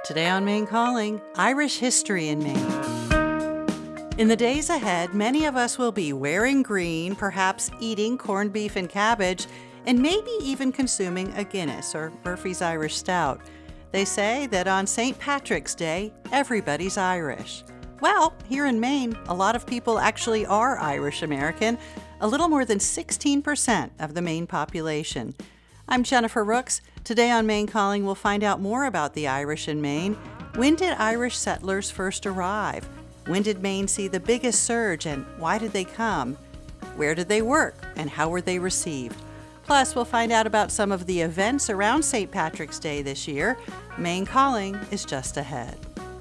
Today on Maine Calling, Irish history in Maine. In the days ahead, many of us will be wearing green, perhaps eating corned beef and cabbage, and maybe even consuming a Guinness or Murphy's Irish Stout. They say that on St. Patrick's Day, everybody's Irish. Well, here in Maine, a lot of people actually are Irish American, a little more than 16% of the Maine population. I'm Jennifer Rooks. Today on Maine Calling, we'll find out more about the Irish in Maine. When did Irish settlers first arrive? When did Maine see the biggest surge, and why did they come? Where did they work, and how were they received? Plus, we'll find out about some of the events around St. Patrick's Day this year. Maine Calling is just ahead.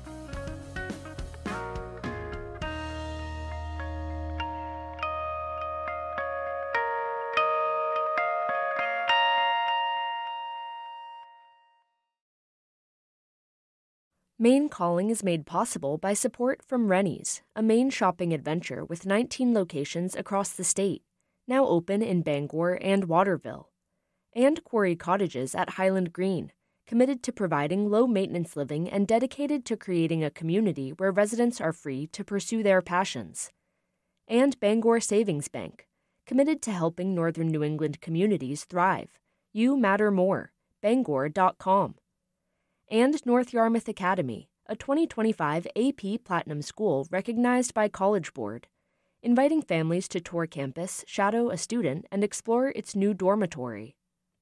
Maine Calling is made possible by support from Rennie's, a Maine shopping adventure with 19 locations across the state, now open in Bangor and Waterville, and Quarry Cottages at Highland Green, committed to providing low-maintenance living and dedicated to creating a community where residents are free to pursue their passions, and Bangor Savings Bank, committed to helping Northern New England communities thrive. You matter more. Bangor.com. And North Yarmouth Academy, a 2025 AP Platinum school recognized by College Board, inviting families to tour campus, shadow a student, and explore its new dormitory.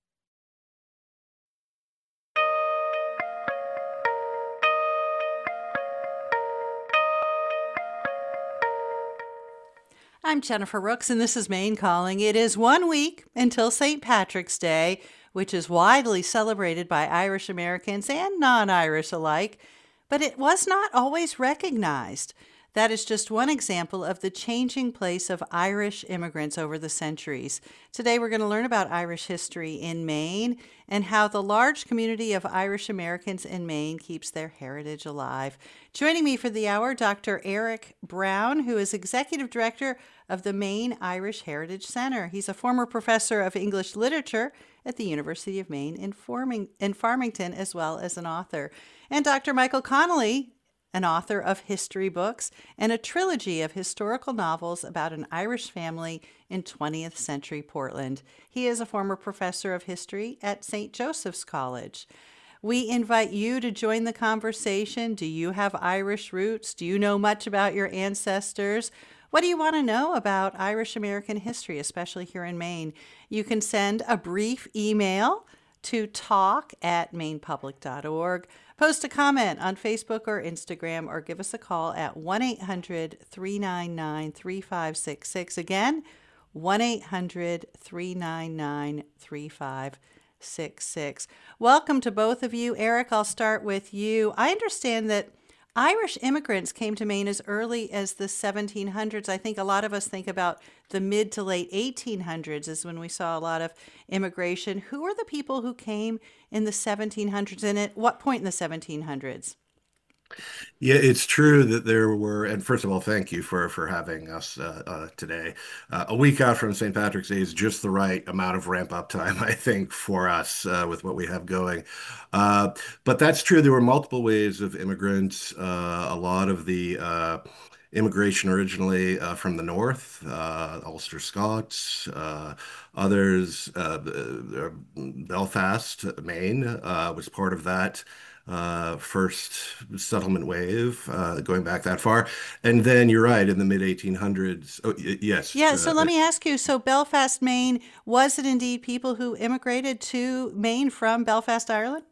I'm Jennifer Rooks, and this is Maine Calling. It is 1 week until St. Patrick's Day, which is widely celebrated by Irish Americans and non-Irish alike, but it was not always recognized. That is just one example of the changing place of Irish immigrants over the centuries. Today we're going to learn about Irish history in Maine and how the large community of Irish Americans in Maine keeps their heritage alive. Joining me for the hour, Dr. Eric Brown, who is Executive Director of the Maine Irish Heritage Center. He's a former professor of English literature at the University of Maine in Farmington, as well as an author. And Dr. Michael Connolly, an author of history books and a trilogy of historical novels about an Irish family in 20th century Portland. He is a former professor of history at St. Joseph's College. We invite you to join the conversation. Do you have Irish roots? Do you know much about your ancestors? What do you want to know about Irish American history, especially here in Maine? You can send a brief email to talk@mainepublic.org. Post a comment on Facebook or Instagram, or give us a call at 1-800-399-3566. Again, 1-800-399-3566. Welcome to both of you. Eric, I'll start with you. I understand that Irish immigrants came to Maine as early as the 1700s. I think a lot of us think about the mid to late 1800s is when we saw a lot of immigration. Who were the people who came in the 1700s, and at what point in the 1700s? Yeah, it's true that there were, and first of all, thank you for having us today. A week out from St. Patrick's Day is just the right amount of ramp up time, I think, for us with what we have going. But that's true. There were multiple waves of immigrants. A lot of the immigration originally from the north, Ulster Scots, others, Belfast, Maine was part of that first settlement wave, going back that far. And then you're right, in the mid 1800s. Oh, yes. Yeah, so let me ask you, so Belfast, Maine, was it indeed people who immigrated to Maine from Belfast, Ireland?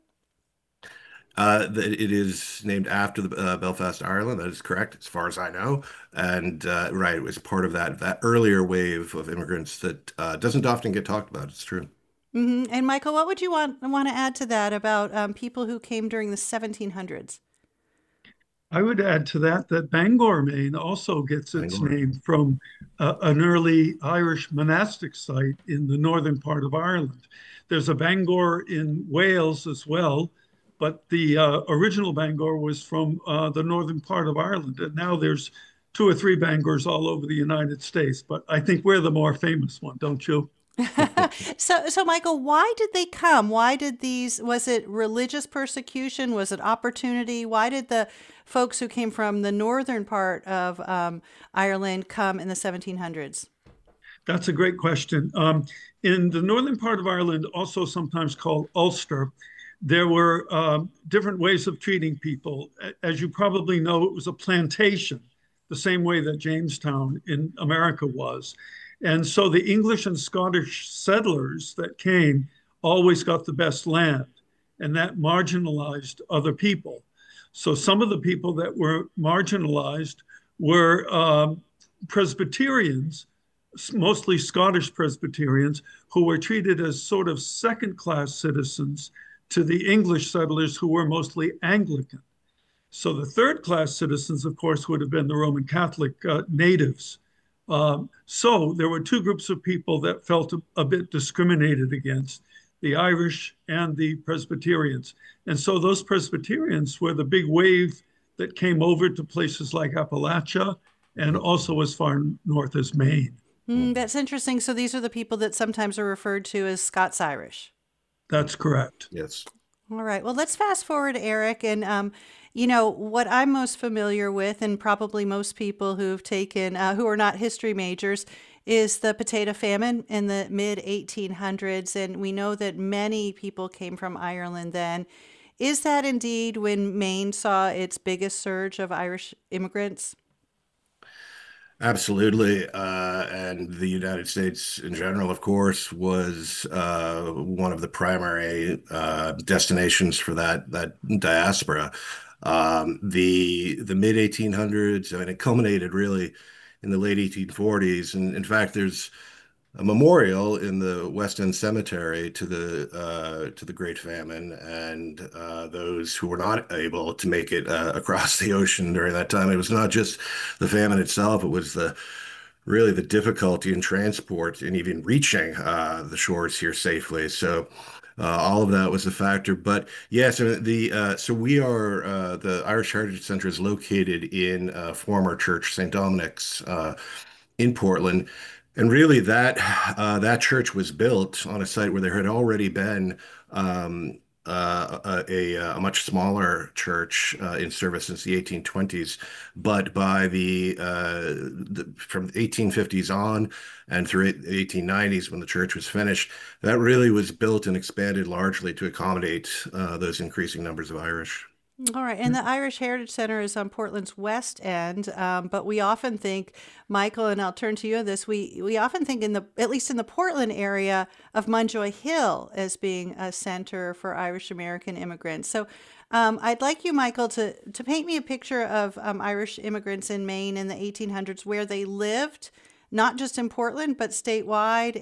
It is named after the Belfast, Ireland. That is correct, as far as I know. And right, it was part of that earlier wave of immigrants that doesn't often get talked about. It's true. Mm-hmm. And Michael, what would you want to add to that about people who came during the 1700s? I would add to that Bangor, Maine also gets its Bangor. name from an early Irish monastic site in the northern part of Ireland. There's a Bangor in Wales as well, but the original Bangor was from the northern part of Ireland. And now there's 2 or 3 Bangors all over the United States, but I think we're the more famous one, don't you? So Michael, why did they come? Why did these, was it religious persecution? Was it opportunity? Why did the folks who came from the northern part of Ireland come in the 1700s? That's a great question. In the northern part of Ireland, also sometimes called Ulster, there were different ways of treating people. As you probably know, it was a plantation, the same way that Jamestown in America was. And so the English and Scottish settlers that came always got the best land, and that marginalized other people. So some of the people that were marginalized were Presbyterians, mostly Scottish Presbyterians, who were treated as sort of second-class citizens to the English settlers who were mostly Anglican. So the third-class citizens, of course, would have been the Roman Catholic natives. So there were two groups of people that felt a bit discriminated against, the Irish and the Presbyterians. And so those Presbyterians were the big wave that came over to places like Appalachia and also as far north as Maine. That's interesting. So these are the people that sometimes are referred to as Scots-Irish. That's correct. Yes. All right. Well, let's fast forward, Eric. And, what I'm most familiar with, and probably most people who've taken, who are not history majors, is the potato famine in the mid 1800s. And we know that many people came from Ireland then. Is that indeed when Maine saw its biggest surge of Irish immigrants? Absolutely. And the United States in general, of course, was one of the primary destinations for that diaspora. The mid 1800s, I mean, it culminated really in the late 1840s. And in fact, there's a memorial in the West End Cemetery to the Great Famine and those who were not able to make it across the ocean during that time. It was not just the famine itself; it was really the difficulty in transport and even reaching the shores here safely. So. All of that was a factor, but yes, so we are the Irish Heritage Center is located in former church St. Dominic's in Portland. And really, that church was built on a site where there had already been a much smaller church in service since the 1820s. But by from the 1850s on and through the 1890s, when the church was finished, that really was built and expanded largely to accommodate those increasing numbers of Irish. All right. And the Irish Heritage Center is on Portland's West End. But we often think, Michael, and I'll turn to you on this, we often think at least in the Portland area, of Munjoy Hill as being a center for Irish American immigrants. So I'd like you, Michael, to paint me a picture of Irish immigrants in Maine in the 1800s, where they lived, not just in Portland, but statewide,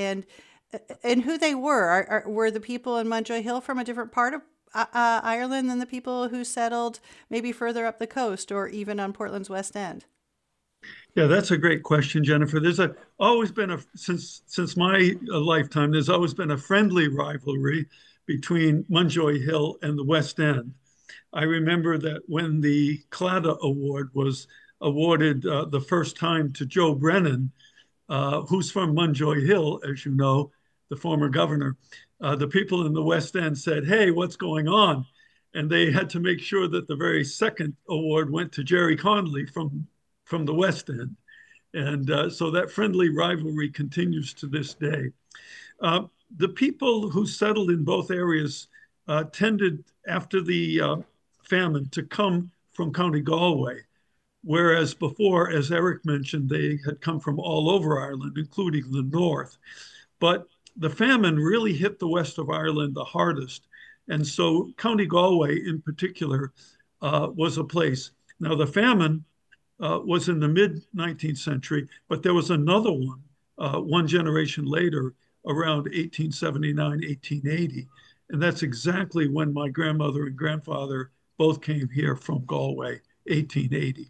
and who they were. Were the people in Munjoy Hill from a different part of Ireland than the people who settled maybe further up the coast or even on Portland's West End? Yeah, that's a great question, Jennifer. There's always been since my lifetime, there's always been a friendly rivalry between Munjoy Hill and the West End. I remember that when the Claddagh Award was awarded the first time to Joe Brennan, who's from Munjoy Hill, as you know, the former governor, the people in the West End said, "Hey, what's going on?" And they had to make sure that the very second award went to Jerry Connolly from the West End. And so that friendly rivalry continues to this day. The people who settled in both areas tended, after the famine, to come from County Galway, whereas before, as Eric mentioned, they had come from all over Ireland, including the north. But the famine really hit the west of Ireland the hardest. And so County Galway in particular was a place. Now the famine was in the mid 19th century, but there was another one generation later, around 1879, 1880. And that's exactly when my grandmother and grandfather both came here from Galway, 1880.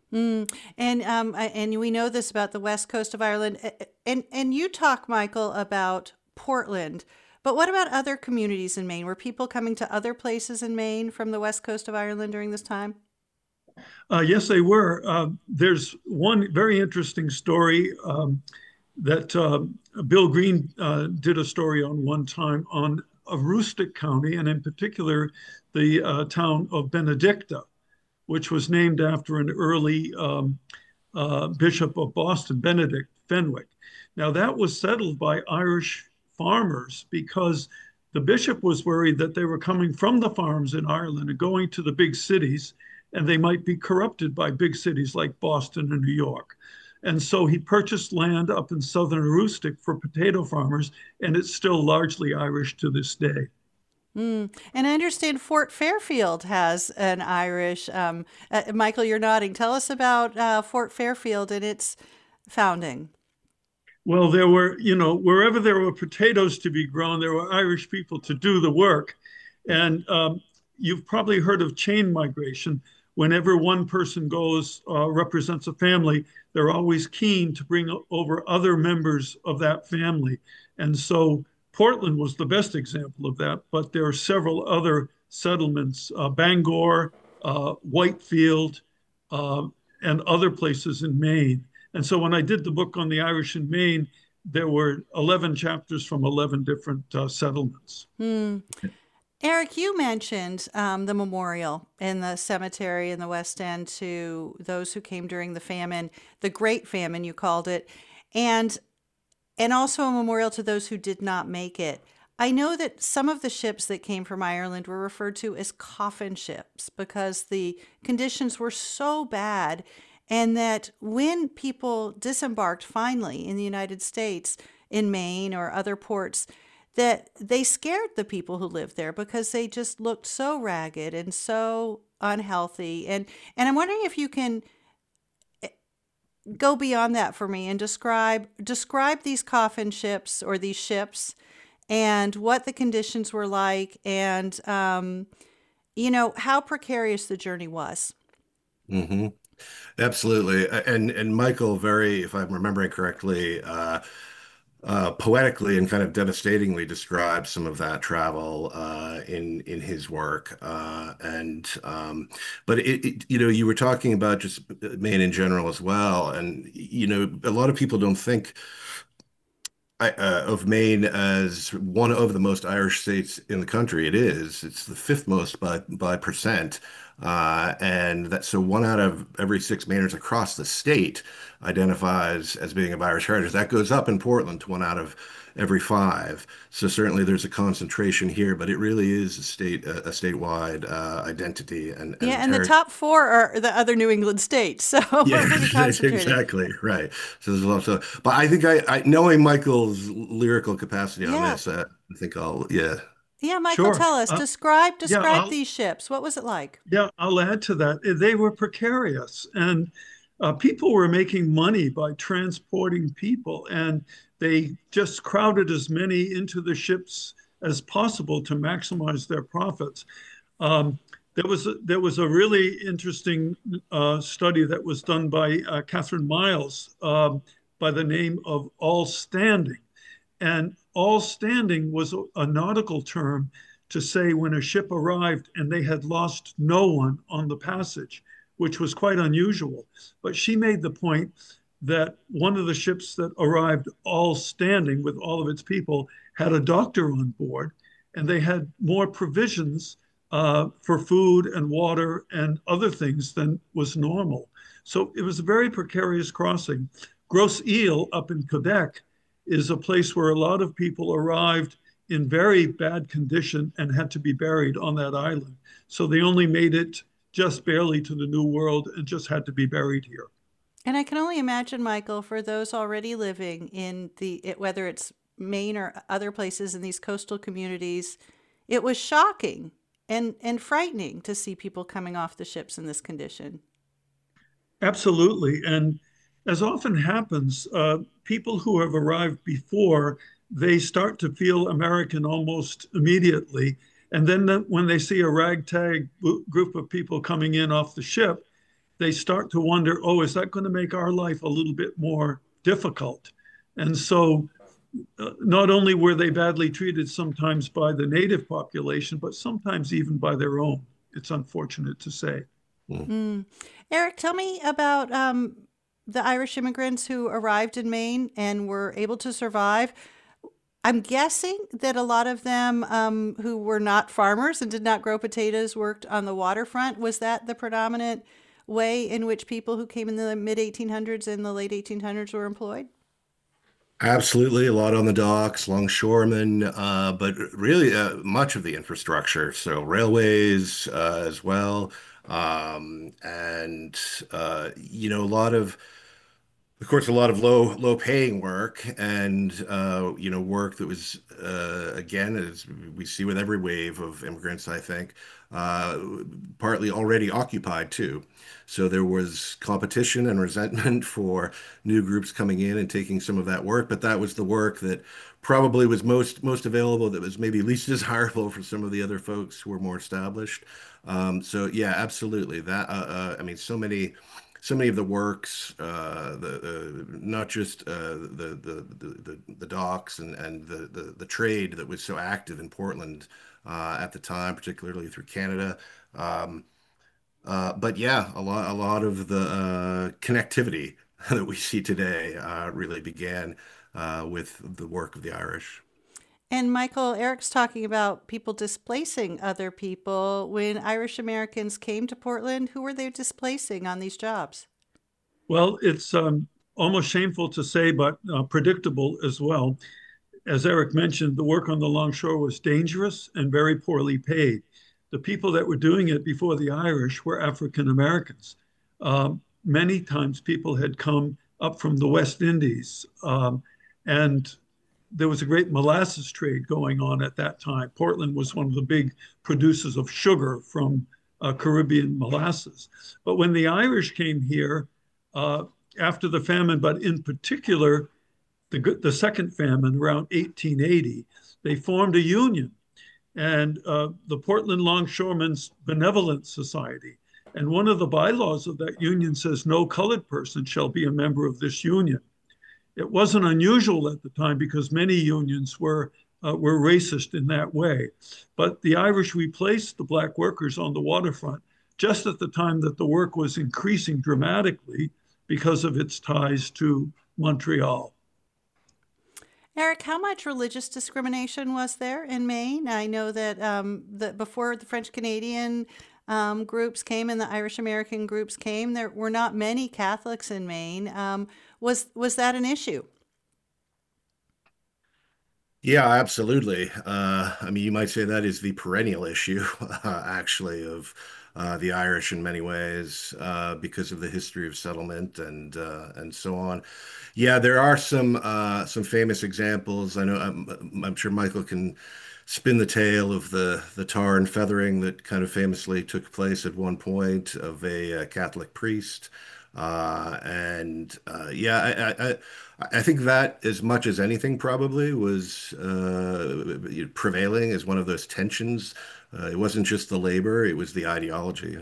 And we know this about the west coast of Ireland. And you talk, Michael, about Portland. But what about other communities in Maine? Were people coming to other places in Maine from the west coast of Ireland during this time? Yes, they were. There's one very interesting story. that Bill Green did a story on one time on Aroostook County, and in particular, the town of Benedicta, which was named after an early Bishop of Boston, Benedict Fenwick. Now, that was settled by Irish farmers because the bishop was worried that they were coming from the farms in Ireland and going to the big cities, and they might be corrupted by big cities like Boston and New York. And so he purchased land up in southern Aroostook for potato farmers, and it's still largely Irish to this day. And I understand Fort Fairfield has an Irish. Michael, you're nodding. Tell us about Fort Fairfield and its founding. Well, there were, wherever there were potatoes to be grown, there were Irish people to do the work. And you've probably heard of chain migration. Whenever one person goes, represents a family, they're always keen to bring over other members of that family. And so Portland was the best example of that, but there are several other settlements, Bangor, Whitefield, and other places in Maine. And so when I did the book on the Irish in Maine, there were 11 chapters from 11 different settlements. Eric, you mentioned the memorial in the cemetery in the West End to those who came during the famine, the Great Famine, you called it, and also a memorial to those who did not make it. I know that some of the ships that came from Ireland were referred to as coffin ships because the conditions were so bad, and that when people disembarked finally in the United States, in Maine or other ports, that they scared the people who lived there because they just looked so ragged and so unhealthy. And I'm wondering if you can go beyond that for me and describe these coffin ships or these ships and what the conditions were like and, how precarious the journey was. Mm-hmm. Absolutely. And Michael, very, if I'm remembering correctly, poetically and kind of devastatingly describes some of that travel in his work. But you were talking about just Maine in general as well, and a lot of people don't think of Maine as one of the most Irish states in the country. It is. It's the fifth most by percent. And that so one out of every six Mainers across the state identifies as being of Irish heritage. That goes up in Portland to one out of every five. So certainly there's a concentration here, but it really is a statewide identity. And the top four are the other New England states. So yeah, we're pretty concentrated. exactly right. So there's a lot. But I think I knowing Michael's lyrical capacity on this, I think Yeah, Michael, Sure. tell us. Describe these ships. What was it like? Yeah, I'll add to that. They were precarious, and people were making money by transporting people, and they just crowded as many into the ships as possible to maximize their profits. There was a really interesting study that was done by Catherine Miles by the name of all standing. And all standing was a nautical term to say when a ship arrived and they had lost no one on the passage, which was quite unusual. But she made the point that one of the ships that arrived all standing with all of its people had a doctor on board, and they had more provisions for food and water and other things than was normal. So it was a very precarious crossing. Grosse Ile up in Quebec is a place where a lot of people arrived in very bad condition and had to be buried on that island. So they only made it just barely to the New World and just had to be buried here. And I can only imagine, Michael, for those already living in whether it's Maine or other places in these coastal communities, it was shocking and frightening to see people coming off the ships in this condition. Absolutely. And as often happens, people who have arrived before, they start to feel American almost immediately. And then when they see a ragtag group of people coming in off the ship, they start to wonder, oh, is that going to make our life a little bit more difficult? And so not only were they badly treated sometimes by the native population, but sometimes even by their own. It's unfortunate to say. Eric, tell me about the Irish immigrants who arrived in Maine and were able to survive? I'm guessing that a lot of them who were not farmers and did not grow potatoes worked on the waterfront. Was that the predominant way in which people who came in the mid 1800s and the late 1800s were employed? Absolutely, a lot on the docks, longshoremen, but really much of the infrastructure, so railways as well, and a lot of course, a lot of low paying work, and work that was again, as we see with every wave of immigrants, I think, uh, partly already occupied too. So there was competition and resentment for new groups coming in and taking some of that work, but that was the work that probably was most available, that was maybe least desirable for some of the other folks who were more established. So yeah, absolutely. I mean, so many of the works, the not just the docks and the trade that was so active in Portland at the time, particularly through Canada. Um, but yeah, a lot of the connectivity that we see today really began with the work of the Irish. And Michael, Eric's talking about people displacing other people. When Irish Americans came to Portland, who were they displacing on these jobs? Well, it's almost shameful to say, but predictable as well. As Eric mentioned, the work on the longshore was dangerous and very poorly paid. The people that were doing it before the Irish were African Americans. Many times people had come up from the West Indies, and there was a great molasses trade going on at that time. Portland was one of the big producers of sugar from Caribbean molasses. But when the Irish came here uh, after the famine, but in particular the second famine around 1880, they formed a union, and the Portland Longshoremen's Benevolent Society. And one of the bylaws of that union says no colored person shall be a member of this union. It wasn't unusual at the time because many unions were racist in that way. But the Irish replaced the black workers on the waterfront just at the time that the work was increasing dramatically because of its ties to Montreal. Eric, how much religious discrimination was there in Maine? I know that before the French Canadian groups came and the Irish American groups came, there were not many Catholics in Maine. Was that an issue? Yeah, absolutely. I mean, you might say that is the perennial issue, actually, of the Irish in many ways, because of the history of settlement and so on. Yeah, there are some famous examples. I know I'm sure Michael can spin the tale of the tar and feathering that kind of famously took place at one point of a Catholic priest. And yeah, I think that as much as anything probably was prevailing as one of those tensions. It wasn't just the labor, it was the ideology.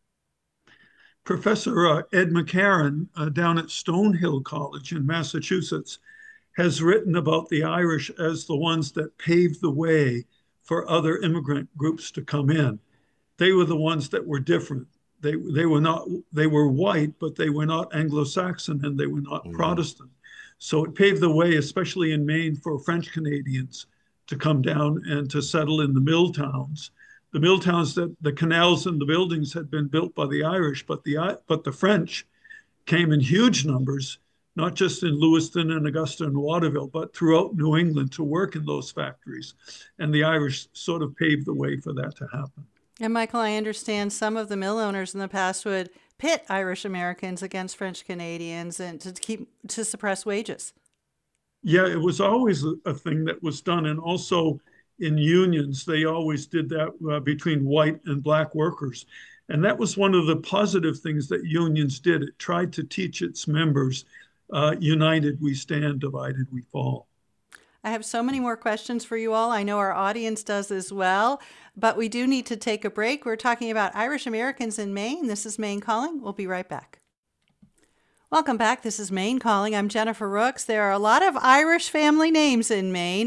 Professor Ed McCarron down at Stonehill College in Massachusetts has written about the Irish as the ones that paved the way for other immigrant groups to come in. They were the ones that were different. They were not, they were white, but they were not Anglo-Saxon and they were not Mhm. Protestant. So it paved the way, especially in Maine, for French Canadians to come down and to settle in the mill towns. The mill towns, that the canals and the buildings had been built by the Irish, but the French came in huge numbers, not just in Lewiston and Augusta and Waterville, but throughout New England to work in those factories. And the Irish sort of paved the way for that to happen. And Michael, I understand some of the mill owners in the past would pit Irish Americans against French Canadians and to suppress wages. Yeah, it was always a thing that was done. And also in unions, they always did that between white and black workers. And that was one of the positive things that unions did. It tried to teach its members, united we stand, divided we fall. I have so many more questions for you all. I know our audience does as well, but we do need to take a break. We're talking about Irish Americans in Maine. This is Maine Calling. We'll be right back. Welcome back. This is Maine Calling. I'm Jennifer Rooks. There are a lot of Irish family names in Maine.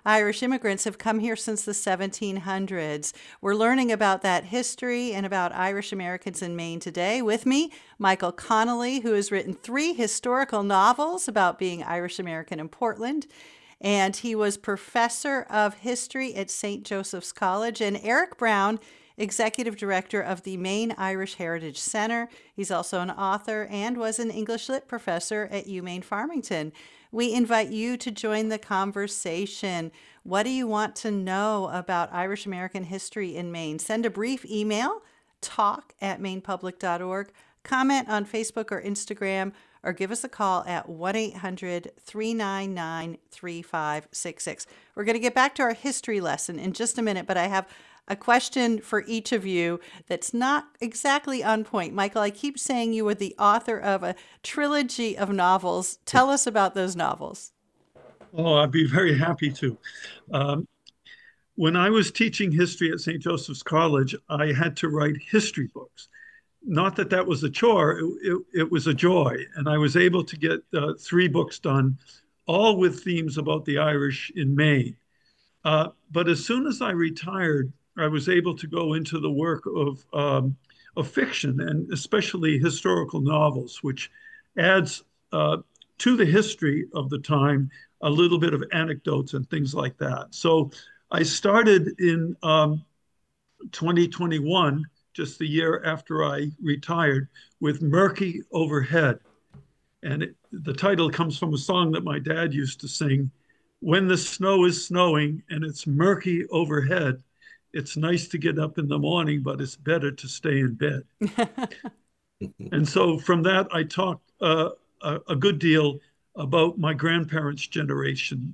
Irish immigrants have come here since the 1700s. We're learning about that history and about Irish Americans in Maine today. With me, Michael Connolly, who has written 3 historical novels about being Irish American in Portland. And he was professor of history at St. Joseph's College. And Eric Brown, executive director of the Maine Irish Heritage Center. He's also an author and was an English Lit professor at UMaine Farmington. We invite you to join the conversation. What do you want to know about Irish American history in Maine? Send a brief email, talk@mainepublic.org, comment on Facebook or Instagram, or give us a call at 1-800-399-3566. We're going to get back to our history lesson in just a minute, but I have a question for each of you that's not exactly on point. Michael, I keep saying you were the author of a trilogy of novels. Tell us about those novels. Oh, I'd be very happy to. When I was teaching history at St. Joseph's College, I had to write history books. Not that that was a chore, it was a joy. And I was able to get 3 books done, all with themes about the Irish in Maine. But as soon as I retired, I was able to go into the work of fiction, and especially historical novels, which adds to the history of the time a little bit of anecdotes and things like that. So I started in 2021, just the year after I retired, with Murky Overhead. And the title comes from a song that my dad used to sing. When the snow is snowing and it's murky overhead, it's nice to get up in the morning, but it's better to stay in bed. And so from that, I talked a good deal about my grandparents' generation.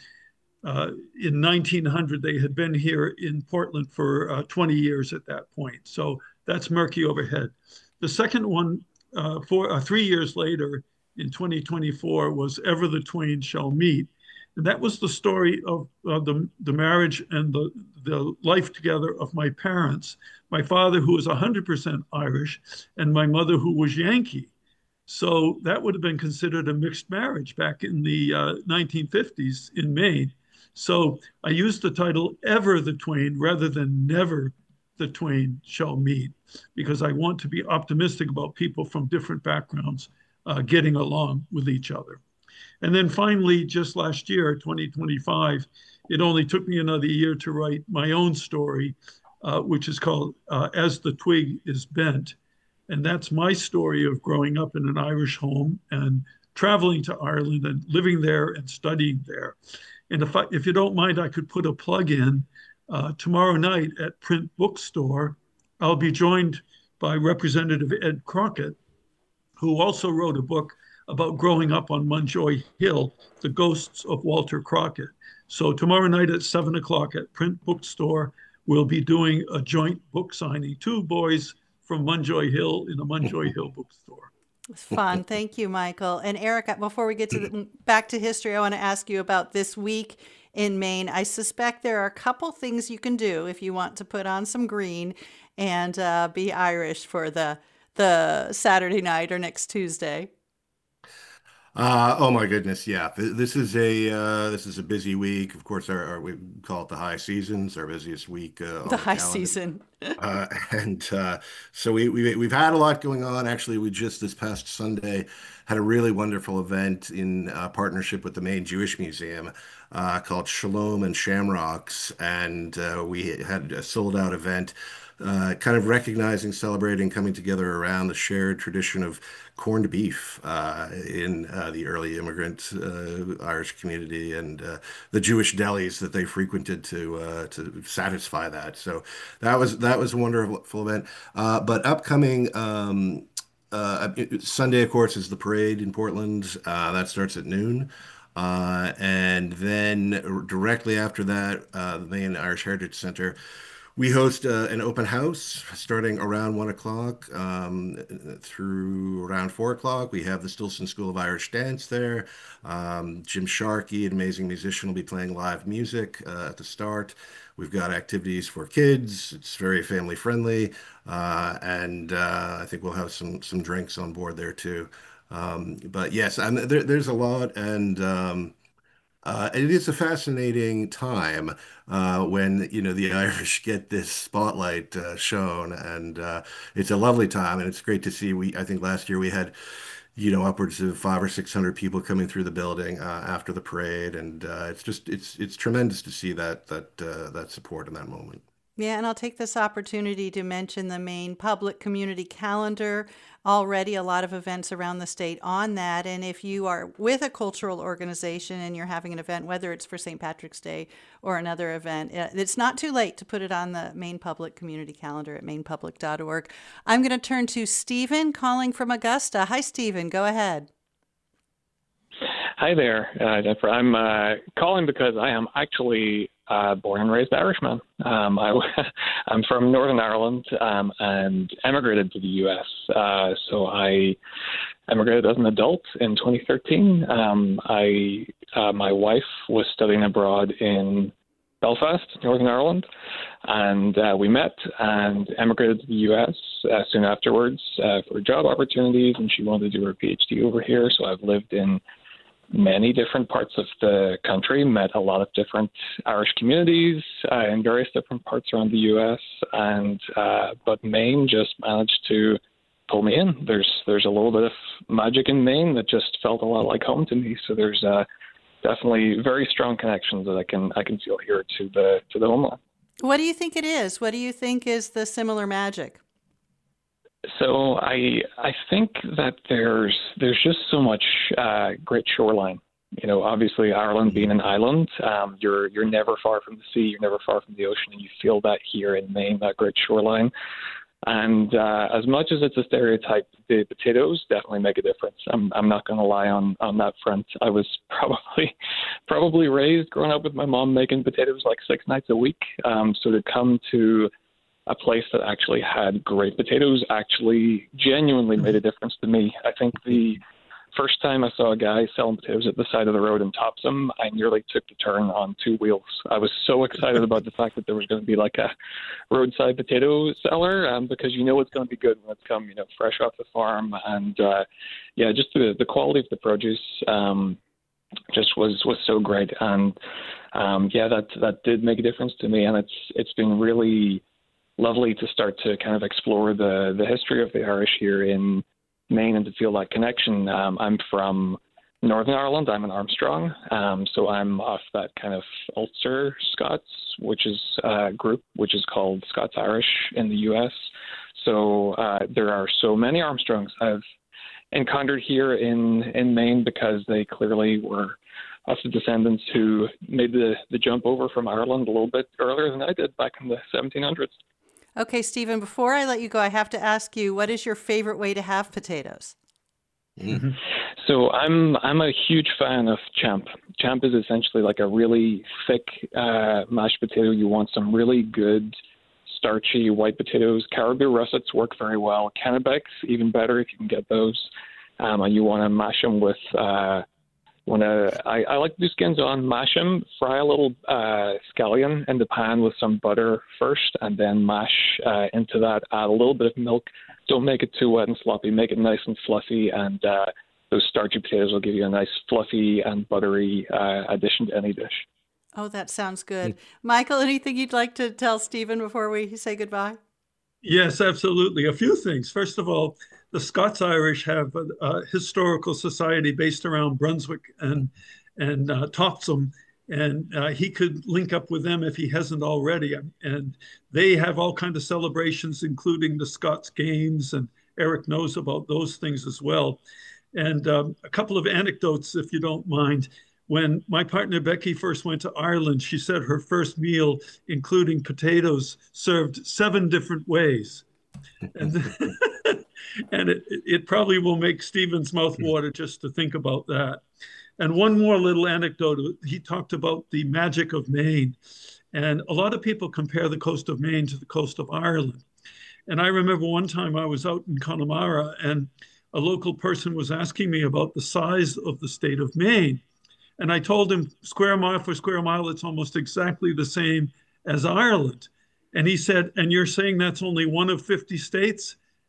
In 1900, they had been here in Portland for 20 years at that point. So that's Murky Overhead. The second one, 3 years later, in 2024, was Ever the Twain Shall Meet. And that was the story of the marriage and the life together of my parents, my father, who was 100% Irish, and my mother, who was Yankee. So that would have been considered a mixed marriage back in the 1950s in Maine. So I used the title Ever the Twain rather than Never the Twain Shall Meet, because I want to be optimistic about people from different backgrounds getting along with each other. And then finally, just last year, 2025, it only took me another year to write my own story, which is called As the Twig is Bent. And that's my story of growing up in an Irish home and traveling to Ireland and living there and studying there. And if you don't mind, I could put a plug in. Tomorrow night at Print Bookstore, I'll be joined by Representative Ed Crockett, who also wrote a book about growing up on Munjoy Hill, The Ghosts of Walter Crockett. So tomorrow night at 7 o'clock at Print Bookstore, we'll be doing a joint book signing. 2 boys from Munjoy Hill in a Munjoy Hill bookstore. It's fun. Thank you, Michael. And Eric, before we get to back to history, I want to ask you about this week in Maine. I suspect there are a couple things you can do if you want to put on some green and be Irish for the Saturday night or next Tuesday. Oh my goodness, yeah. This is a busy week. Of course, we call it the high seasons, our busiest week on The the high calendar. season. So we've had a lot going on. Actually, we just this past Sunday had a really wonderful event in partnership with the Maine Jewish Museum called Shalom and Shamrocks, and we had a sold out event. Kind of recognizing, celebrating, coming together around the shared tradition of corned beef in the early immigrant Irish community and the Jewish delis that they frequented to satisfy that. So that was a wonderful event. But upcoming Sunday, of course, is the parade in Portland. That starts at noon. And then directly after that, the Maine Irish Heritage Center. We host an open house starting around 1 o'clock through around 4 o'clock. We have the Stilson School of Irish Dance there. Jim Sharkey, an amazing musician, will be playing live music at the start. We've got activities for kids. It's very family friendly. And I think we'll have some drinks on board there too. But yes, there's a lot. And It is a fascinating time when the Irish get this spotlight shown, and it's a lovely time, and it's great to see. I think last year we had upwards of 500 or 600 people coming through the building after the parade, and it's tremendous to see that support in that moment. Yeah, and I'll take this opportunity to mention the Maine Public Community Calendar. Already a lot of events around the state on that. And if you are with a cultural organization and you're having an event, whether it's for St. Patrick's Day or another event, it's not too late to put it on the Maine Public Community Calendar at mainepublic.org. I'm going to turn to Stephen calling from Augusta. Hi, Stephen. Go ahead. Hi there, Jennifer. I'm calling because I am actually born and raised Irishman. I'm from Northern Ireland and emigrated to the U.S. So I emigrated as an adult in 2013. My wife was studying abroad in Belfast, Northern Ireland, and we met and emigrated to the U.S. Soon afterwards for job opportunities, and she wanted to do her PhD over here. So I've lived in many different parts of the country, met a lot of different Irish communities in various different parts around the U.S. But Maine just managed to pull me in. There's a little bit of magic in Maine that just felt a lot like home to me. So there's definitely very strong connections that I can feel here to the homeland. What do you think it is? What do you think is the similar magic? So I think that there's just so much great shoreline. Obviously Ireland being an island, you're never far from the sea, you're never far from the ocean, and you feel that here in Maine, that great shoreline. And as much as it's a stereotype, the potatoes definitely make a difference. I'm not going to lie on that front. I was probably raised growing up with my mom making potatoes like 6 nights a week. So to come to a place that actually had great potatoes actually genuinely made a difference to me. I think the first time I saw a guy selling potatoes at the side of the road in Topsom, I nearly took the turn on 2 wheels. I was so excited about the fact that there was going to be like a roadside potato seller because it's going to be good when it's come, fresh off the farm. And just the quality of the produce just was so great. And that did make a difference to me. And it's been really lovely to start to kind of explore the history of the Irish here in Maine and to feel that connection. I'm from Northern Ireland. I'm an Armstrong. So I'm off that kind of Ulster Scots, which is a group which is called Scots Irish in the U.S. So there are so many Armstrongs I've encountered here in Maine because they clearly were of the descendants who made the jump over from Ireland a little bit earlier than I did back in the 1700s. Okay, Stephen, before I let you go, I have to ask you, what is your favorite way to have potatoes? Mm-hmm. So I'm a huge fan of champ. Champ is essentially like a really thick mashed potato. You want some really good starchy white potatoes. Caribou russets work very well. Kennebecs, even better if you can get those. And you want to mash them with I like to do skins on, mash them, fry a little scallion in the pan with some butter first, and then mash into that, add a little bit of milk. Don't make it too wet and sloppy. Make it nice and fluffy, and those starchy potatoes will give you a nice fluffy and buttery addition to any dish. Oh, that sounds good. Michael, anything you'd like to tell Stephen before we say goodbye? Yes, absolutely. A few things. First of all, the Scots Irish have a historical society based around Brunswick and Topsom, and he could link up with them if he hasn't already. And they have all kinds of celebrations, including the Scots Games, and Eric knows about those things as well. And a couple of anecdotes, if you don't mind. When my partner Becky first went to Ireland, she said her first meal, including potatoes, served 7 different ways. And, and it probably will make Stephen's mouth water just to think about that. And one more little anecdote. He talked about the magic of Maine. And a lot of people compare the coast of Maine to the coast of Ireland. And I remember one time I was out in Connemara and a local person was asking me about the size of the state of Maine. And I told him square mile for square mile, it's almost exactly the same as Ireland. And he said, and you're saying that's only one of 50 states?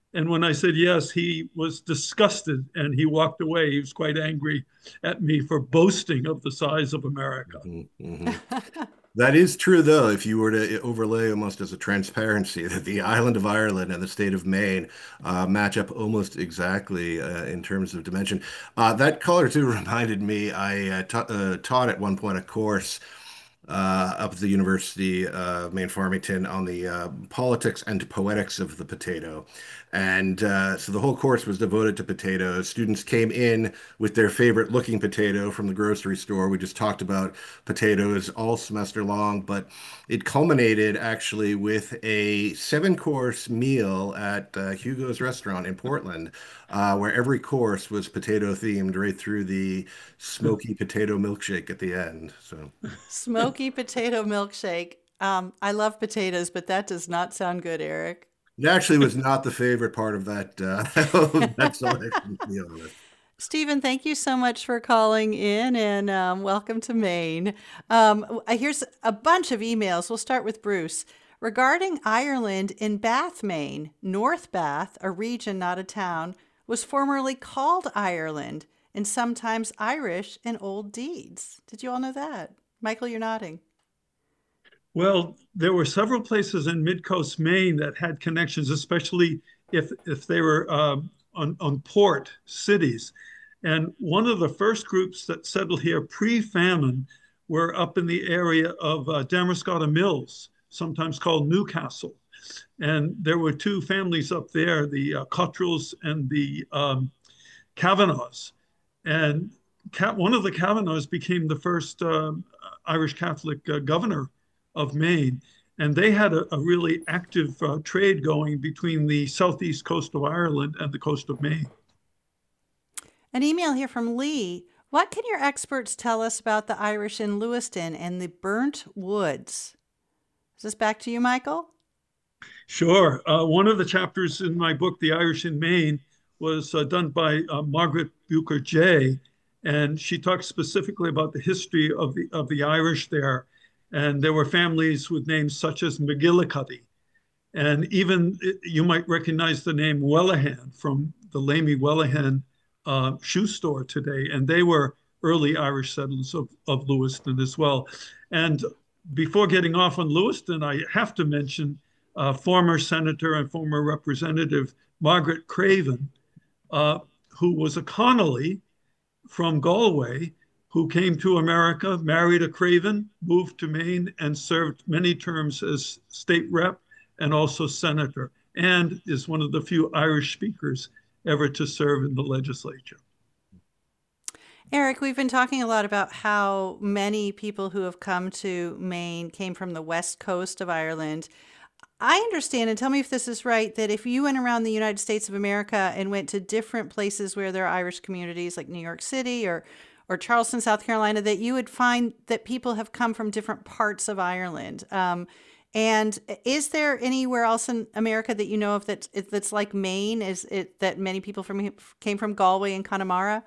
And when I said yes, he was disgusted and he walked away. He was quite angry at me for boasting of the size of America. Mm-hmm. That is true, though, if you were to overlay almost as a transparency that the island of Ireland and the state of Maine match up almost exactly in terms of dimension. That color, too, reminded me, I taught at one point a course up at the University of Maine Farmington on the politics and poetics of the potato. And so the whole course was devoted to potatoes. Students came in with their favorite looking potato from the grocery store. We just talked about potatoes all semester long, but it culminated actually with a 7-course meal at Hugo's restaurant in Portland, where every course was potato themed right through the smoky potato milkshake at the end. So Smoky potato milkshake. I love potatoes, but that does not sound good, Eric. it actually was not the favorite part of that that selection, to be honest. Stephen, thank you so much for calling in and welcome to Maine. Here's a bunch of emails. We'll start with Bruce. Regarding Ireland in Bath, Maine, North Bath, a region, not a town, was formerly called Ireland and sometimes Irish in old deeds. Did you all know that? Michael, you're nodding. Well, there were several places in Mid-Coast Maine that had connections, especially if they were on port cities. And one of the first groups that settled here pre-famine were up in the area of Damascotta Mills, sometimes called Newcastle. And there were 2 families up there, the Cottrells and the Kavanaghs. And one of the Kavanaghs became the first Irish Catholic governor of Maine. And they had a really active trade going between the southeast coast of Ireland and the coast of Maine. An email here from Lee. What can your experts tell us about the Irish in Lewiston and the burnt woods? Is this back to you, Michael? Sure. One of the chapters in my book, The Irish in Maine, was done by Margaret Bucher Jay, and she talks specifically about the history of the Irish there. And there were families with names such as McGillicuddy. And even you might recognize the name Wellahan from the Lamy Wellahan shoe store today. And they were early Irish settlers of Lewiston as well. And before getting off on Lewiston, I have to mention former Senator and former Representative Margaret Craven, who was a Connolly from Galway, who came to America, married a Craven, moved to Maine, and served many terms as state rep and also senator, and is one of the few Irish speakers ever to serve in the legislature. Eric, we've been talking a lot about how many people who have come to Maine came from the west coast of Ireland. I understand, and tell me if this is right, that if you went around the United States of America and went to different places where there are Irish communities, like New York City or Charleston, South Carolina, that you would find that people have come from different parts of Ireland. And is there anywhere else in America that you know of that's like Maine? Is it that many people came from Galway and Connemara?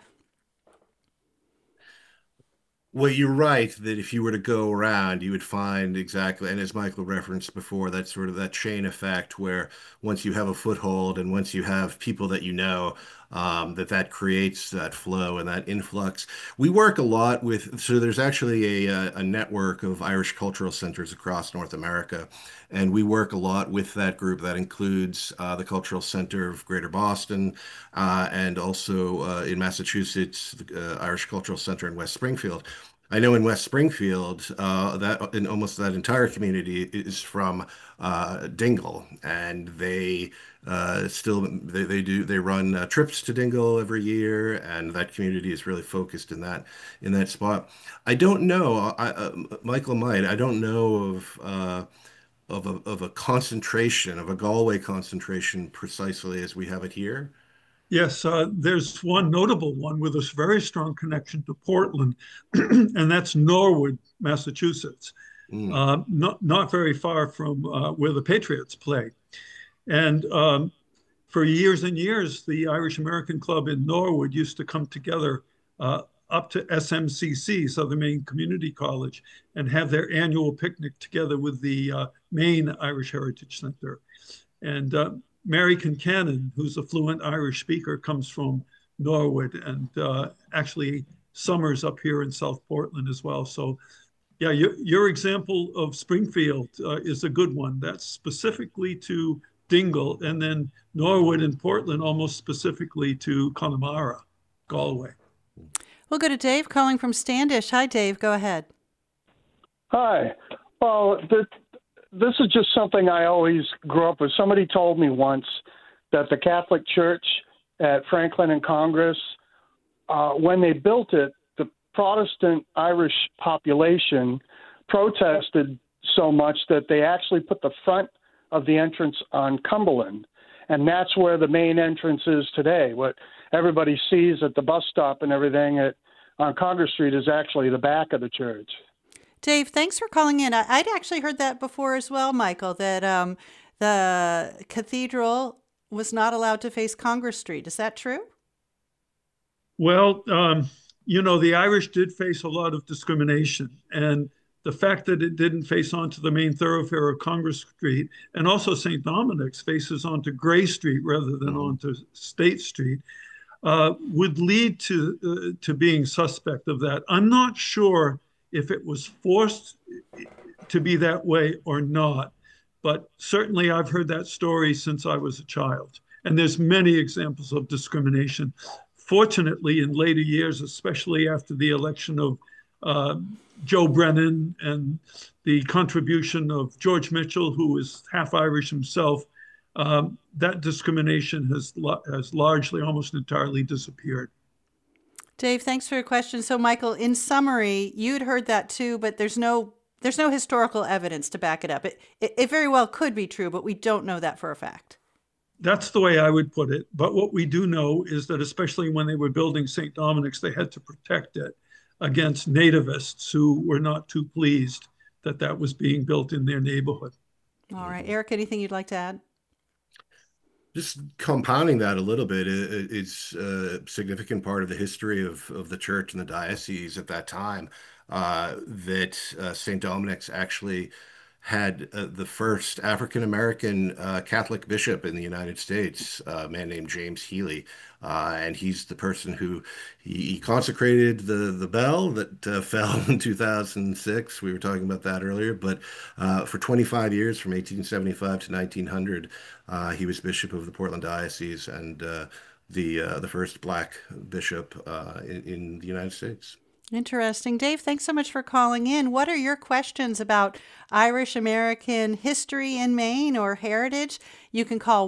Well, you're right that if you were to go around, you would find exactly, and as Michael referenced before, that sort of that chain effect where once you have a foothold and once you have people that you know, that creates that flow and that influx. We work a lot with, so there's actually a network of Irish cultural centers across North America, and we work a lot with that group. That includes the Cultural Center of Greater Boston, and also in Massachusetts, the Irish Cultural Center in West Springfield. I know in West Springfield, that in almost that entire community is from Dingle, and they they run trips to Dingle every year, and that community is really focused in that spot. I don't know, Michael might. I don't know of a concentration of a Galway concentration precisely as we have it here. Yes, there's one notable one with a very strong connection to Portland, and that's Norwood, Massachusetts, not very far from where the Patriots play. And for years and years, the Irish American Club in Norwood used to come together up to SMCC, Southern Maine Community College, and have their annual picnic together with the Maine Irish Heritage Center. And Mary Concannon, who's a fluent Irish speaker, comes from Norwood and actually summers up here in South Portland as well. So yeah, your example of Springfield is a good one. That's specifically to Dingle, and then Norwood and Portland almost specifically to Connemara, Galway. We'll go to Dave calling from Standish. Hi, Dave. Go ahead. Hi. Well, this is just something I always grew up with. Somebody told me once that the Catholic Church at Franklin and Congress, when they built it, the Protestant Irish population protested so much that they actually put the front of the entrance on Cumberland. And that's where the main entrance is today. What everybody sees at the bus stop and everything on Congress Street is actually the back of the church. Dave, thanks for calling in. I'd actually heard that before as well, Michael, that the cathedral was not allowed to face Congress Street. Is that true? Well, the Irish did face a lot of discrimination, and the fact that it didn't face onto the main thoroughfare of Congress Street, and also St. Dominic's faces onto Gray Street rather than onto State Street, would lead to being suspect of that. I'm not sure if it was forced to be that way or not, but certainly I've heard that story since I was a child. And there's many examples of discrimination. Fortunately, in later years, especially after the election of Joe Brennan and the contribution of George Mitchell, who is half Irish himself, that discrimination has largely, almost entirely disappeared. Dave, thanks for your question. So, Michael, in summary, you'd heard that too, but there's no historical evidence to back it up. It very well could be true, but we don't know that for a fact. That's the way I would put it. But what we do know is that especially when they were building St. Dominic's, they had to protect it against nativists who were not too pleased that was being built in their neighborhood. All right. Eric, anything you'd like to add? Just compounding that a little bit, it's a significant part of the history of the church and the diocese at that time that St. Dominic's actually had the first African-American Catholic bishop in the United States, a man named James Healy. And he's the person who he consecrated the bell that fell in 2006. We were talking about that earlier. But for 25 years, from 1875 to 1900, he was bishop of the Portland Diocese and the first Black bishop in the United States. Interesting. Dave, thanks so much for calling in. What are your questions about Irish American history in Maine or heritage? You can call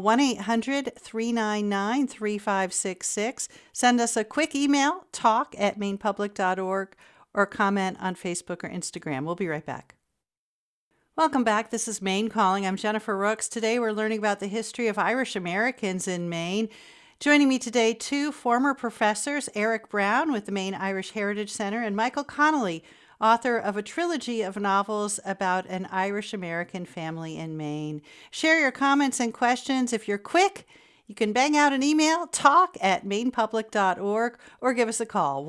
1-800-399-3566. Send us a quick email, talk@mainepublic.org, or comment on Facebook or Instagram. We'll be right back. Welcome back. This is Maine Calling. I'm Jennifer Rooks. Today we're learning about the history of Irish Americans in Maine. Joining me today, two former professors, Eric Brown with the Maine Irish Heritage Center and Michael Connolly, author of a trilogy of novels about an Irish American family in Maine. Share your comments and questions. If you're quick, you can bang out an email, talk@mainepublic.org, or give us a call,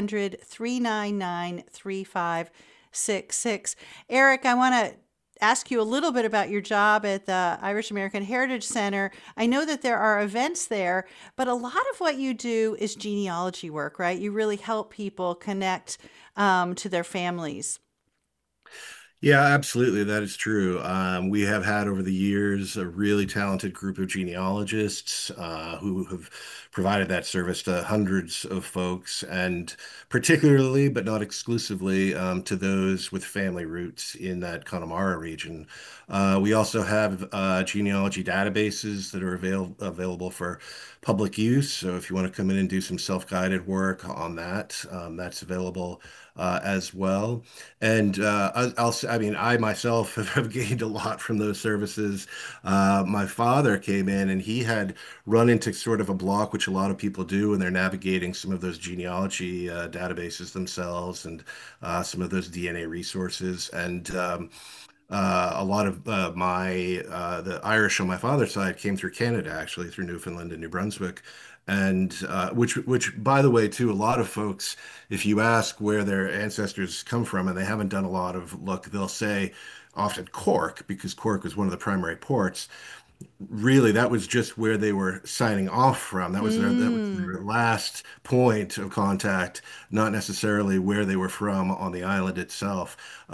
1-800-399-3566. Eric, I want to ask you a little bit about your job at the Irish American Heritage Center. I know that there are events there, but a lot of what you do is genealogy work, right? You really help people connect to their families. Yeah, absolutely. That is true. We have had over the years a really talented group of genealogists who have provided that service to hundreds of folks, and particularly, but not exclusively, to those with family roots in that Connemara region. We also have genealogy databases that are available for public use. So if you want to come in and do some self-guided work on that, that's available as well. And I myself have gained a lot from those services. My father came in and he had run into sort of a block, which a lot of people do when they're navigating some of those genealogy databases themselves and some of those DNA resources. And a lot of the Irish on my father's side came through Canada, actually through Newfoundland and New Brunswick, and which, by the way, too, a lot of folks, if you ask where their ancestors come from and they haven't done a lot of look, they'll say often Cork, because Cork was one of the primary ports. really that was just where they were signing off from. That was Mm. their last point of contact, not necessarily where they were from on the island itself.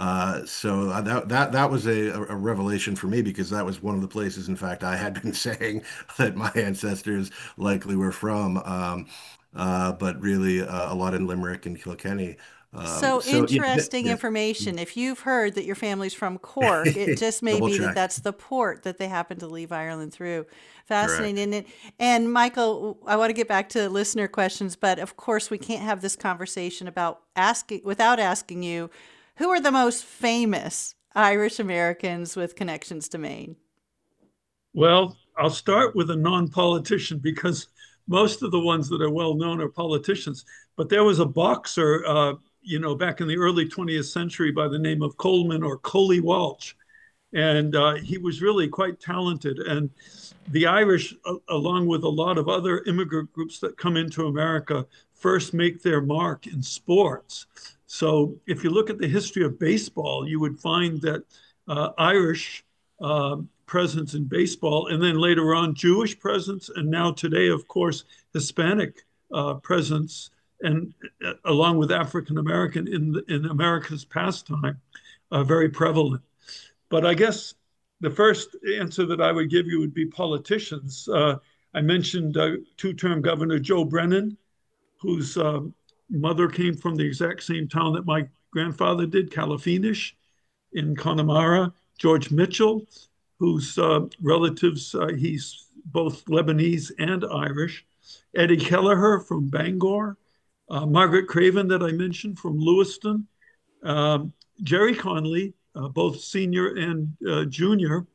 That was a revelation for me because that was one of the places, in fact, I had been saying that my ancestors likely were from. But really a lot in Limerick and Kilkenny. So So yeah, interesting yes, information. If you've heard that your family's from Cork, it just may double be that check. that's the port that they happen to leave Ireland through. Correct. Fascinating. And Michael, I want to get back to listener questions, but of course we can't have this conversation without asking you, who are the most famous Irish Americans with connections to Maine? Well, I'll start with a non-politician because most of the ones that are well known are politicians. But there was a boxer, back in the early 20th century by the name of Coleman or Coley Walsh, and he was really quite talented. And the Irish, along with a lot of other immigrant groups that come into America, first make their mark in sports. So if you look at the history of baseball, you would find that Irish presence in baseball, and then later on Jewish presence, and now today, of course, Hispanic presence, and along with African American in America's pastime, very prevalent. But I guess the first answer that I would give you would be politicians. I mentioned two-term Governor Joe Brennan, whose mother came from the exact same town that my grandfather did, Calafinish in Connemara. George Mitchell, whose relatives, he's both Lebanese and Irish. Eddie Kelleher from Bangor. Margaret Craven, that I mentioned, from Lewiston. Jerry Conley, both senior and junior,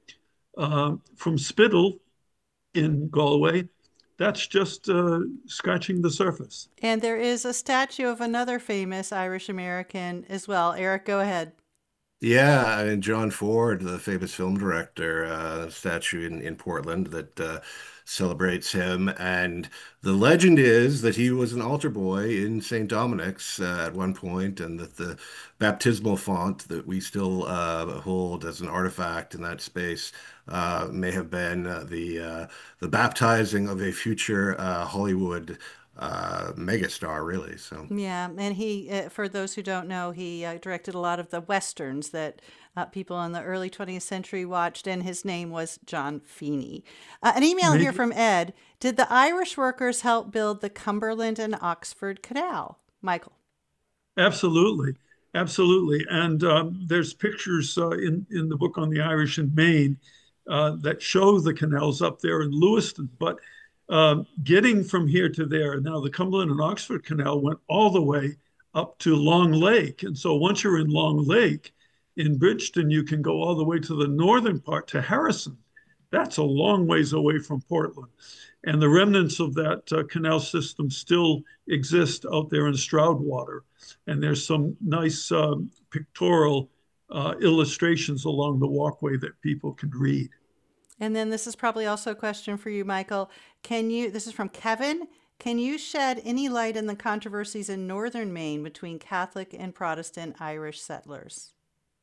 from Spittle in Galway. That's just scratching the surface. And there is a statue of another famous Irish American as well. Eric, go ahead. Yeah, I mean, John Ford, the famous film director, statue in Portland that celebrates him. And the legend is that he was an altar boy in St. Dominic's at one point, and that the baptismal font that we still hold as an artifact in that space may have been the baptizing of a future Hollywood megastar, really. So. Yeah, and he, for those who don't know, he directed a lot of the westerns that people in the early 20th century watched, and his name was John Feeney. An email here Maybe, from Ed. Did the Irish workers help build the Cumberland and Oxford Canal? Michael. absolutely, absolutely. And there's pictures in the book on the Irish in Maine that show the canals up there in Lewiston. But getting from here to there, now the Cumberland and Oxford Canal went all the way up to Long Lake. And so once you're in Long Lake in Bridgeton, you can go all the way to the northern part to Harrison. That's a long ways away from Portland. And the remnants of that canal system still exist out there in Stroudwater. And there's some nice pictorial illustrations along the walkway that people can read. And then this is probably also a question for you, Michael. This is from Kevin. Can you shed any light on the controversies in northern Maine between Catholic and Protestant Irish settlers?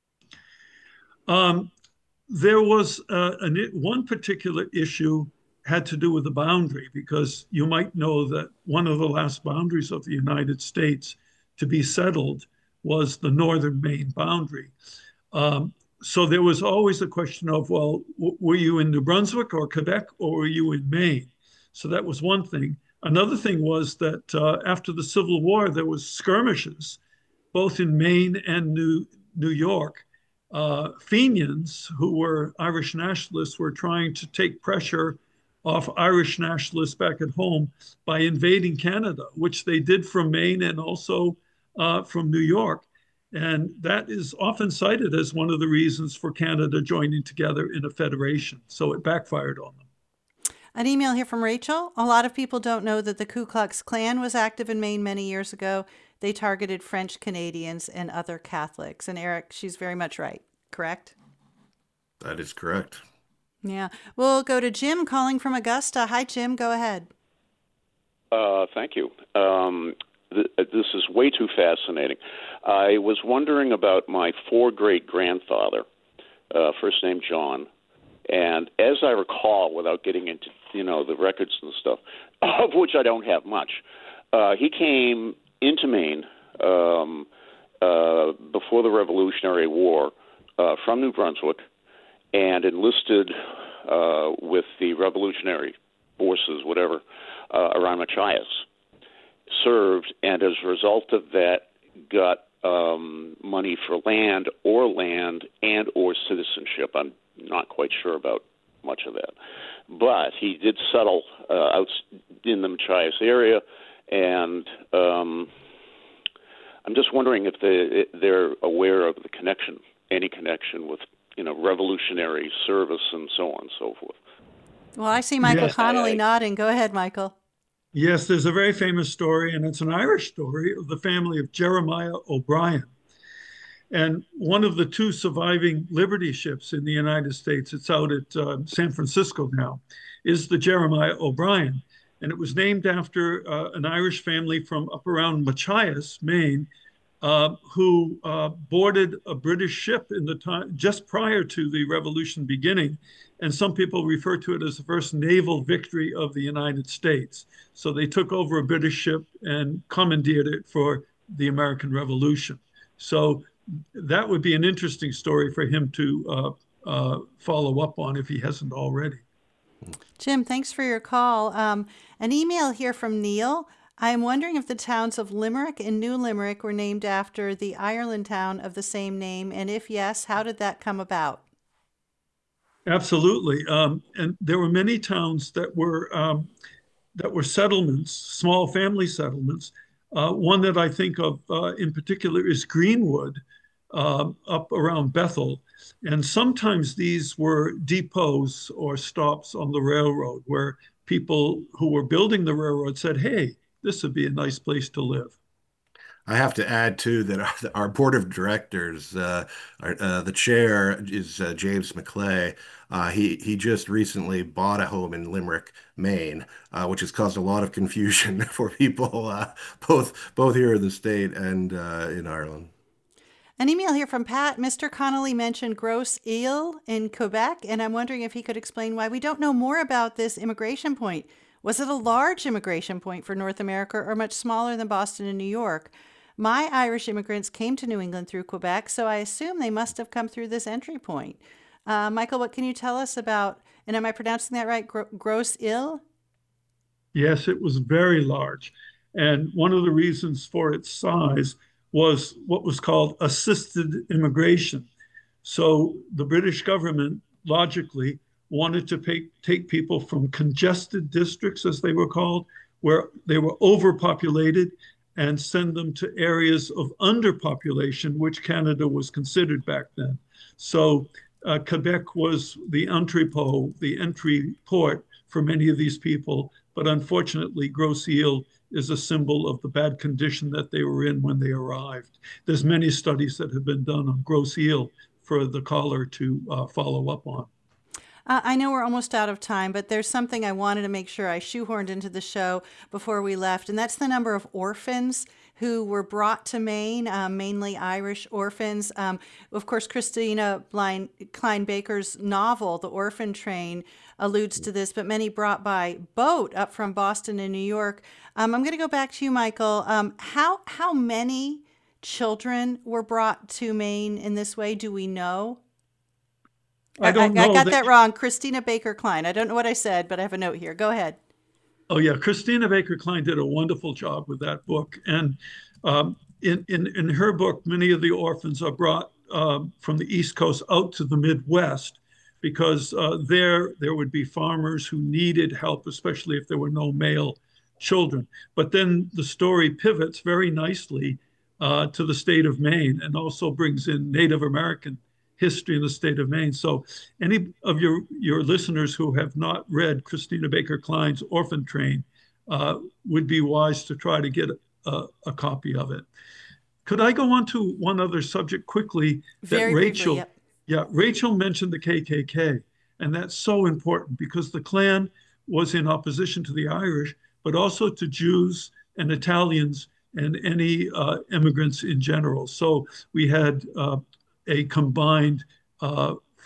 There was one particular issue had to do with the boundary, because you might know that one of the last boundaries of the United States to be settled was the northern Maine boundary. So there was always a question of, well, were you in New Brunswick or Quebec, or were you in Maine? So that was one thing. Another thing was that after the Civil War, there was skirmishes, both in Maine and New York. Fenians, who were Irish nationalists, were trying to take pressure off Irish nationalists back at home by invading Canada, which they did from Maine and also from New York. And that is often cited as one of the reasons for Canada joining together in a federation. So it backfired on them. An email here from Rachel. A lot of people don't know that the Ku Klux Klan was active in Maine many years ago. They targeted French Canadians and other Catholics. And Eric, she's very much right, correct? That is correct. Yeah. We'll go to Jim calling from Augusta. Hi, Jim. Go ahead. Thank you. This is way too fascinating. I was wondering about my great-grandfather, first name John, And as I recall, without getting into the records and stuff, of which I don't have much, he came into Maine before the Revolutionary War from New Brunswick and enlisted with the Revolutionary forces, whatever, around Machias. Served, and as a result of that, got money for land and or citizenship. I'm not quite sure about much of that, but he did settle out in the Machias area, and I'm just wondering if they're aware of the connection, any connection with revolutionary service and so on and so forth. Well, I see Michael Yes. Connolly nodding. Go ahead, Michael. Yes, there's a very famous story, and it's an Irish story of the family of Jeremiah O'Brien. And one of the two surviving Liberty ships in the United States, it's out at San Francisco now, is the Jeremiah O'Brien. And it was named after an Irish family from up around Machias, Maine, who boarded a British ship in the time just prior to the revolution beginning. And some people refer to it as the first naval victory of the United States. So they took over a British ship and commandeered it for the American Revolution. So that would be an interesting story for him to follow up on if he hasn't already. Jim, thanks for your call. An email here from Neil. I'm wondering if the towns of Limerick and New Limerick were named after the Ireland town of the same name, and if yes, how did that come about? Absolutely, and there were many towns that were settlements, small family settlements. One that I think of in particular is Greenwood, up around Bethel, and sometimes these were depots or stops on the railroad where people who were building the railroad said, "Hey, this would be a nice place to live." I have to add too that our board of directors, the chair is James McClay. He just recently bought a home in Limerick, Maine, which has caused a lot of confusion for people both here in the state and in Ireland. An email here from Pat. Mr. Connolly mentioned Grosse Ile in Quebec, and I'm wondering if he could explain why we don't know more about this immigration point. Was it a large immigration point for North America or much smaller than Boston and New York? My Irish immigrants came to New England through Quebec, so I assume they must have come through this entry point. Michael, what can you tell us about, and am I pronouncing that right, Grosse Ile? Yes, it was very large. And one of the reasons for its size was what was called assisted immigration. So the British government logically wanted to take people from congested districts, as they were called, where they were overpopulated, and send them to areas of underpopulation, which Canada was considered back then. So Quebec was the entrepot, the entry port for many of these people. But unfortunately, Grosse Ile is a symbol of the bad condition that they were in when they arrived. There's many studies that have been done on Grosse Ile for the caller to follow up on. I know we're almost out of time, but there's something I wanted to make sure I shoehorned into the show before we left, and that's the number of orphans who were brought to Maine, mainly Irish orphans. Of course, Christina Klein Baker's novel, The Orphan Train, alludes to this, but many brought by boat up from Boston and New York. I'm going to go back to you, Michael. How many children were brought to Maine in this way? Do we know? I don't know. I got that wrong. Christina Baker Klein. I don't know what I said, but I have a note here. Go ahead. Oh, yeah. Christina Baker Klein did a wonderful job with that book. And in her book, many of the orphans are brought from the East Coast out to the Midwest because there would be farmers who needed help, especially if there were no male children. But then the story pivots very nicely to the state of Maine and also brings in Native American history in the state of Maine. So any of your listeners who have not read Christina Baker Klein's Orphan Train would be wise to try to get a copy of it. Could I go on to one other subject quickly? Very Rachel, briefly, yep. Yeah, Rachel mentioned the KKK, and that's so important because the Klan was in opposition to the Irish, but also to Jews and Italians and any immigrants in general. So we had a combined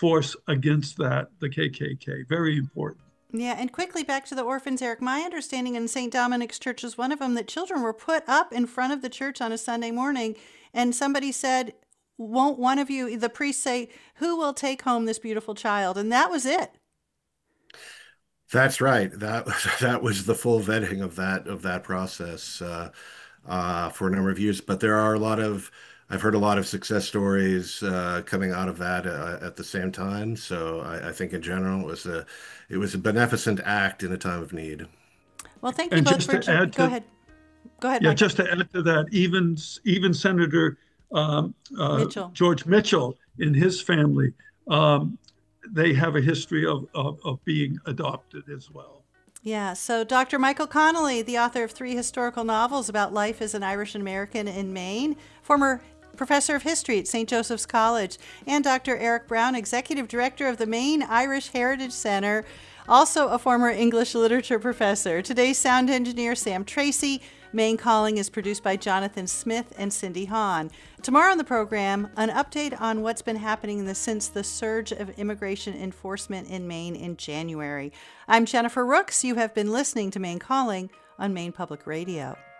force against the KKK. Very important. Yeah, and quickly back to the orphans, Eric. My understanding in St. Dominic's Church is one of them that children were put up in front of the church on a Sunday morning, and somebody said, won't one of you, the priest, say, who will take home this beautiful child? And that was it. That's right. That was the full vetting of that process for a number of years. But there are I've heard a lot of success stories coming out of that at the same time. So I think in general it was a beneficent act in a time of need. Well, thank you both for go ahead. Go ahead. Yeah, Michael. just to add to that, even Senator George Mitchell in his family, they have a history of being adopted as well. Yeah, so Dr. Michael Connolly, the author of 3 historical novels about life as an Irish American in Maine, former professor of history at St. Joseph's College, and Dr. Eric Brown, executive director of the Maine Irish Heritage Center, also a former English literature professor. Today's sound engineer, Sam Tracy. Maine Calling is produced by Jonathan Smith and Cindy Hahn. Tomorrow on the program, an update on what's been happening since the surge of immigration enforcement in Maine in January. I'm Jennifer Rooks. You have been listening to Maine Calling on Maine Public Radio.